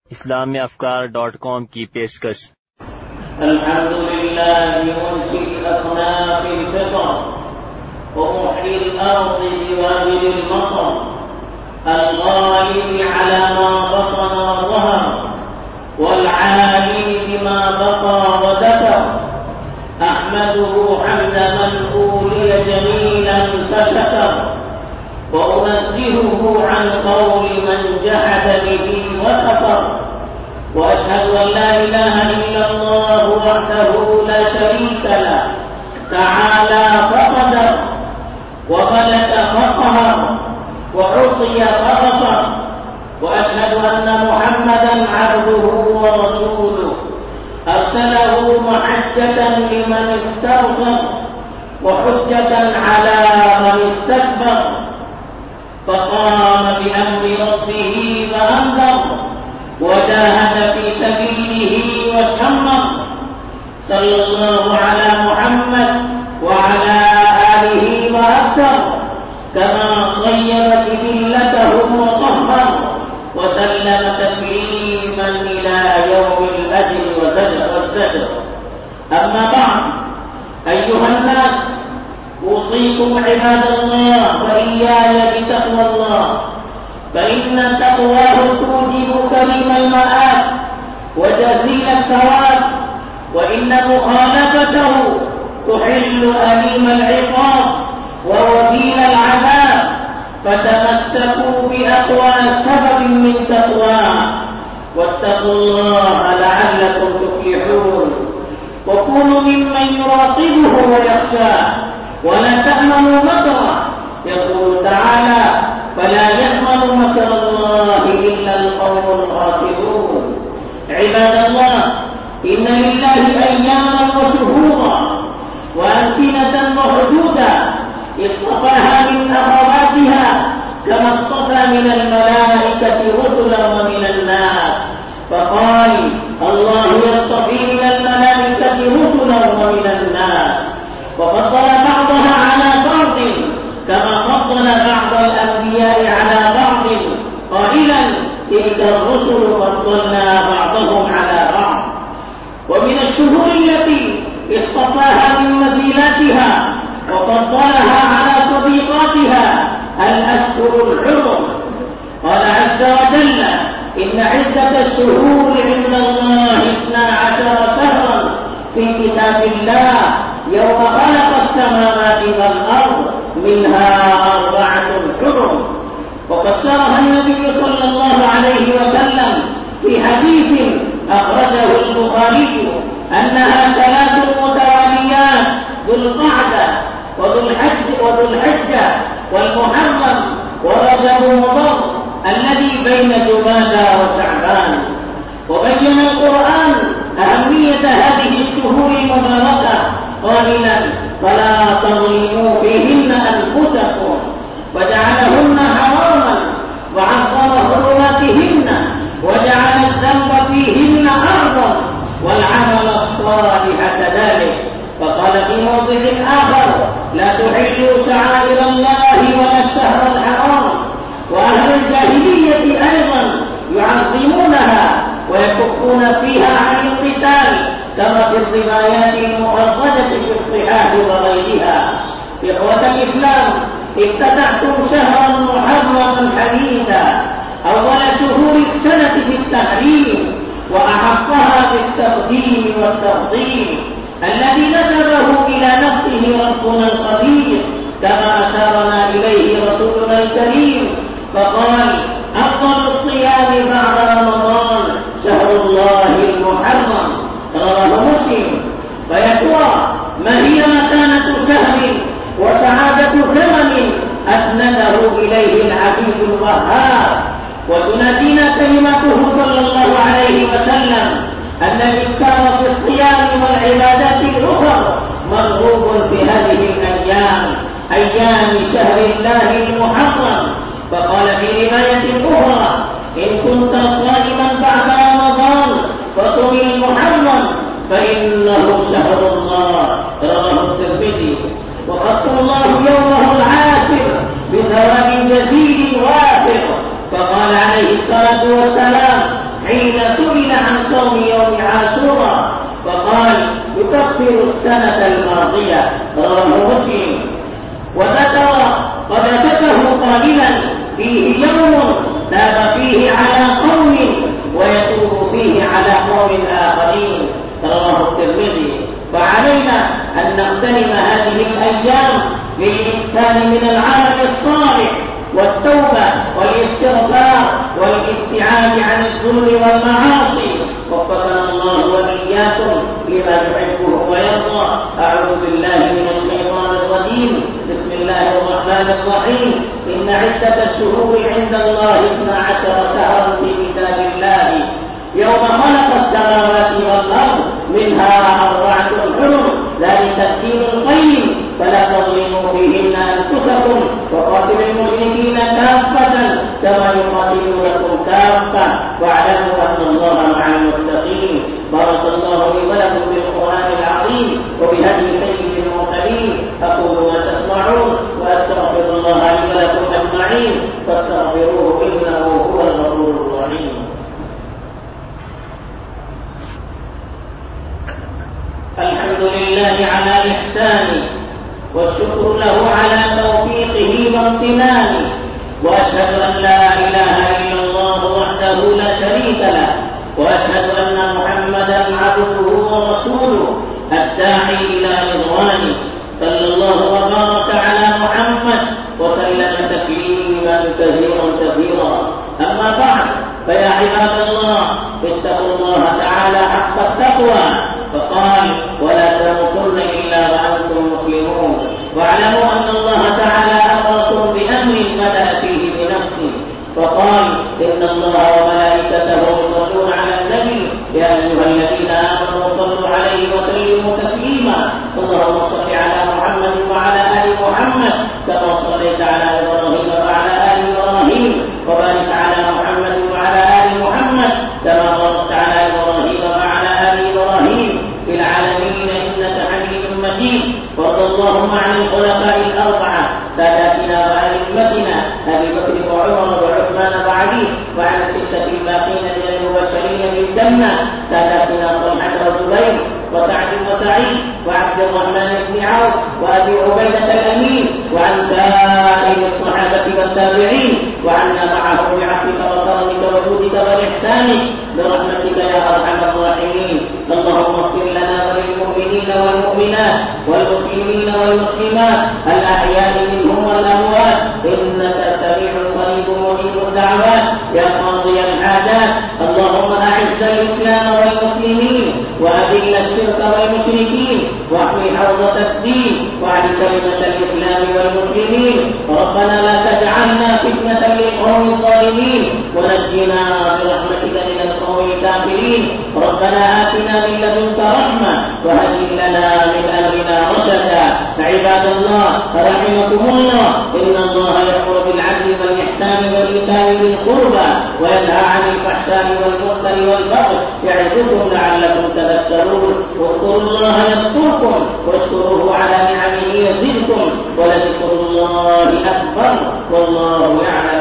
islamiyafkar.com की पेशकश। अल्हम्दुलिल्लाह मुनशी al-asnaf al-fiqh ومحيي الأرض بوابل المطر الغالب على ما بطن وظهر والعالم بما بقى ودثر أحمده حمد من أولي جميلا فشكر وأنزهه عن قول من جحد به وكفر وأشهد أن لا إله إلا الله وحده لا شريك له تعالى فقدر وملك فقهر وعصي فغفر وأشهد أن محمدا عبده ورسوله أرسله محجة لمن استغفر وحجة على من استكبر فقام بأمر ربه فأنذر وجاهد في سبيله وشمر صلى الله على محمد وعلى آله وأكثر كما طيب جبلتهم وطهر وسلم تسليما إلى يوم الأجل والزجر أما بعد أيها الناس أوصيكم عباد الله وإياي بتقوى الله فإن تقواه توجب كريم المآب وجزيل الثواب وإن مخالفته تحل أليم العقاب ووبيل العذاب فتمسكوا بأقوى سبب من تقواه واتقوا الله لعلكم تفلحون وكونوا ممن يراقبه ويخشاه ولا تأمنوا مكره يقول تعالى فلا يأمن مكر الله إلا القوم الخاسرون عباد الله إن لله أياما وشهورا وأمكنة محدودة اصطفاها من أخواتها كما اصطفى من الملائكة رسلا ومن الناس فقال الله يصطفي من الملائكة رسلا ومن الناس وفضل بعضها على بعض كما فضل بعض الأنبياء على بعض قائلا تلك الرسل فضلنا بعضهم على بعض ومن الشهور التي اصطفاها من مزيلاتها وفضلها على صديقاتها الأشهر الحرم قال عز وجل إن عدة الشهور عند الله 12 شهرا في كتاب الله يوم خلق السماوات والأرض منها 4 حرم وفسرها النبي صلى الله عليه وسلم في حديث أخرجه البخاري أنها 3 متواليات ذو القعدة وذو الحجة والمحرم ورجب مضر الذي بين جمادى وشعبان وبين القرآن أهمية هذه الشهور المباركة قائلا فلا تظلموا فيهن أنفسكم وجعلهن حراما وعظم حرماتهن وجعل الذنب فيهن أرضا والعمل الصالح كذلك فقال في موضع آخر لا تحلوا شعائر الله ولا الشهر الحرام وأهل الجاهلية أيضا يعظمونها ويكفون فيها عن القتال كما في الروايات المؤردة في الصحاح وغيرها إخوة الإسلام افتتحتم شهرا محرما حديثا أول شهور السنة في التحريم وأحقها بالتقديم والتفضيل الذي نسبه إلى نفسه ربنا القدير كما أشارنا إليه رسولنا الكريم فقال أفضل الصيام بعد رمضان شهر الله المحرم رواه مسلم فيقوى ما هي مكانة شهر وسعادة زمن أسنده إليه العزيز الوهاب وتنادينا كلمته صلى الله عليه وسلم أن الإكثار في الصيام والعبادات الأخرى مرغوب في هذه الأيام أيام شهر الله المحرم فقال في رواية أخرى إن كنت صائما بعد رمضان فصم المحرم فإنه شهر الله رواه الترمذي وخص الله يومه العاشر بثواب جزيل وافر فقال عليه الصلاة والسلام حين يكفر السنة الماضية. رواه مسلم. وذكر قدسته قائلا: فيه يوم تاب فيه على قوم ويتوب فيه على قوم آخرين. رواه الترمذي. فعلينا أن نغتنم هذه الأيام للإكثار من العمل الصالح والتوبة والاستغفار والابتعاد عن الذنوب والمعاصي. وفقنا الله وإياكم لما يحبه ويرضى. أعوذ بالله من الشيطان الرجيم. بسم الله الرحمن الرحيم. إن عدة الشهور عند الله 12 شهرا في كتاب الله يوم خلق السماوات والأرض منها 4 حرم ذلك الدين القيم فلا تظلموا فيهن أنفسكم وقاتلوا المشركين كافة كما يقاتلونكم كافة واعلموا أن الله مع المتقين. بارك الله لي ولكم بالقرآن العظيم وبهدي سيد المرسلين. أقول ما تسمعون وأستغفر الله لي ولكم أجمعين فاستغفروه إنه هو الغفور الرحيم. الحمد لله على إحسانه والشكر له على توفيقه وامتنانه، وأشهد أن لا إله إلا الله وحده لا شريك له، وأشهد أن محمدا عبده ورسوله الداعي إلى رضوانه. صلى الله وبارك على محمد وسلم تسليما كثيرا. أما بعد، فيا عباد الله اتقوا الله تعالى حق التقوى. فقال: ولا تموتن إلا وأنتم مسلمون. واعلموا أن الله تعالى أمركم بأمر بدأ فيه بنفسه فقال: إن الله وملائكته يصلون على النبي يا أيها الذين آمنوا صلوا عليه وسلموا تسليما. اللهم صل على محمد وعلى آل محمد كما صليت على إبراهيم وعلى آل إبراهيم، وبارك على محمد وعلى آل محمد كما باركت على إبراهيم وعلى آل إبراهيم في العالمين إنك حميد مجيد. وارض اللهم عن الخلفاء الأربعة ساداتنا وأئمتنا أبي بكر وعمر وعثمان وعلي، وعن الستة الباقين من المبشرين بالجنة ساداتنا طلحة وزبير وسعد وسعيد وعبد الرحمن بن عوف وأبي عبيدة الأمين، وعن سائر الصحابة والتابعين، وعنا معهم بعفوك وكرمك وجودك وإحسانك برحمتك يا أرحم الراحمين. اللهم اغفر لنا وللمؤمنين والمؤمنات والمسلمين والمسلمات الأحياء منهم والأموات إنك سميع قريب مجيب الدعوات يا قاضي الحاجات. اللهم أعز الإسلام والمسلمين وأذل الشرك والمشركين واحمي حوضة الدين وعلي كلمة الإسلام والمسلمين. ربنا لا تجعلنا فتنة للقوم الظالمين ونجنا برحمتك من القوم الكافرين. ربنا آتنا من لدنك رحمة وهيئ لنا من أمرنا رشدا. عباد الله رحمكم الله، إن الله يأمر بالعدل والإحسان وإيتاء ذي القربى وينهى عن الفحشاء والمنكر والبغي يعظكم لعلكم تذكرون. اذكروا الله يذكركم واشكروه على نعمه يزدكم ولذكر الله أكبر والله يعلم